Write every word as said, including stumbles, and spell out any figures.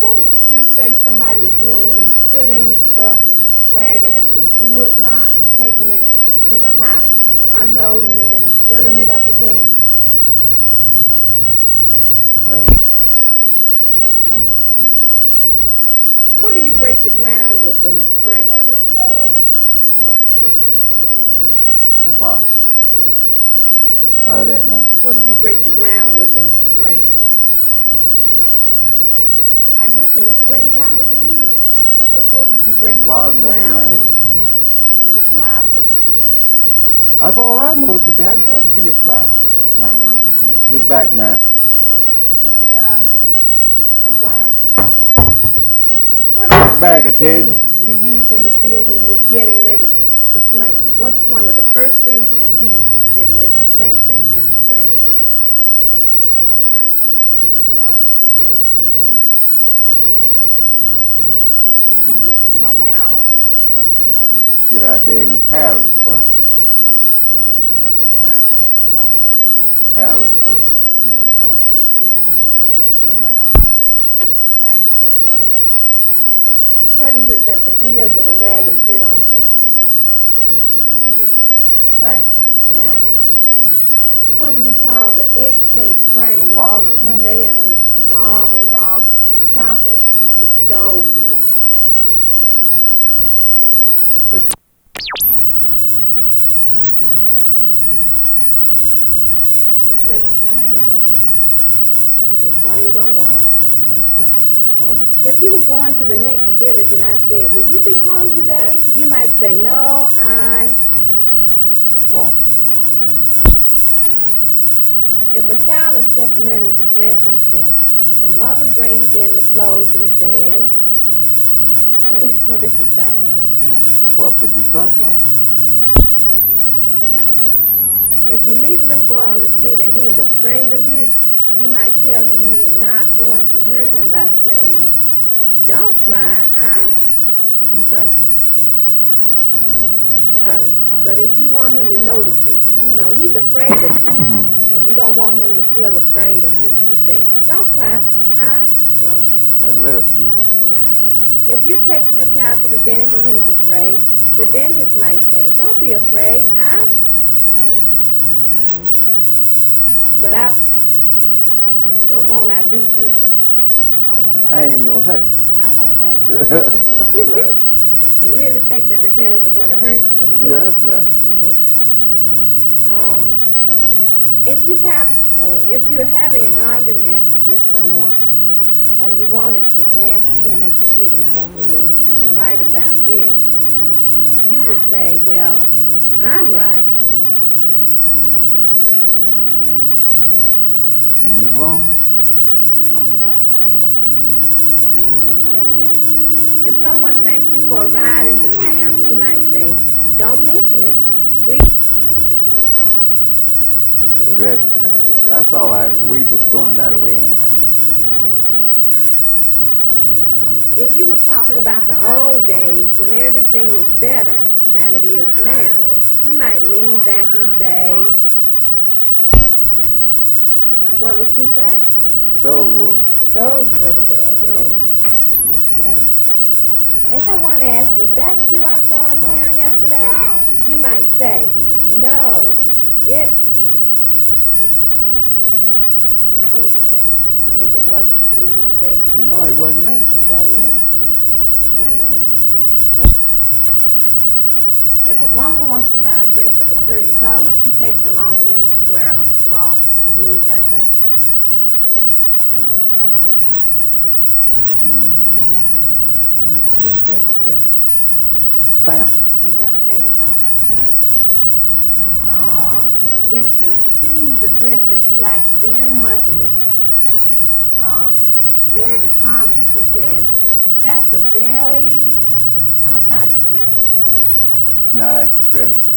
What would you say somebody is doing when he's filling up this wagon at the wood lot and taking it to the house, unloading it and filling it up again? Well, what do you break the ground with in the spring? what? What? And what? How's that now? What do you break the ground with in the spring? I guess in the springtime of the year. What, what would you break the Bottom ground nothing, with? With a plow, wouldn't you? That's all I know. It could be. I got to be a plow. A plow? Uh-huh. Get back now. What, what you got on that land? A plow. What is the Back, I first tell you. thing you use in the field when you're getting ready to, to plant? What's one of the first things you would use when you're getting ready to plant things in the spring of the year? All right, make it all good. A house. Get out there and you harrow it first. A house. A house. Harrow it first. Clean it off with with a house. Act. All right. What is it that the wheels of a wagon fit onto? We just Act. Now, what do you call the X-shaped frame A bother, you now. lay in a log across to chop it into stove then? But plain boat. Plain boat also. If you were going to the next village and I said, will you be home today? You might say, no, I... well, If a child is just learning to dress himself, the mother brings in the clothes and says, what does she say? the boy put the clothes on. If you meet a little boy on the street and he's afraid of you, you might tell him you were not going to hurt him by saying, don't cry, I... Okay? But, but if you want him to know that you, you know, he's afraid of you, and you don't want him to feel afraid of you, you say, don't cry, I... That left you. Right. If you're taking a child to the dentist and he's afraid, the dentist might say, don't be afraid, I... But I... What won't I do to you? I ain't gonna hurt I won't hurt you. you. Right. You really think that the dentist is going to hurt you when you Yeah, go that's to the right. dentist? That's right. Um, if you have, or if you're having an argument with someone, and you wanted to ask him if you didn't think you were right about this, you would say, well, I'm right. And you wrong? All right, I know. If someone thanks you for a ride into town, you might say, don't mention it. We... Dread it. Uh-huh. That's all right. We was going that way anyhow. If you were talking about the old days when everything was better than it is now, you might lean back and say, what would you say? Those were. Those were the good old days. Okay. If someone asks, was that you I saw in town yesterday? You might say, no, it... What would you say? If it wasn't you, you'd say, But no, it wasn't me. it wasn't me. Okay. If a woman wants to buy a dress of a certain color, she takes along a little square of cloth to use as a That's just sample. Yeah, sample. Uh, if she sees a dress that she likes very much and is uh, very becoming, she says, that's a very, what kind of dress? Now that's stress.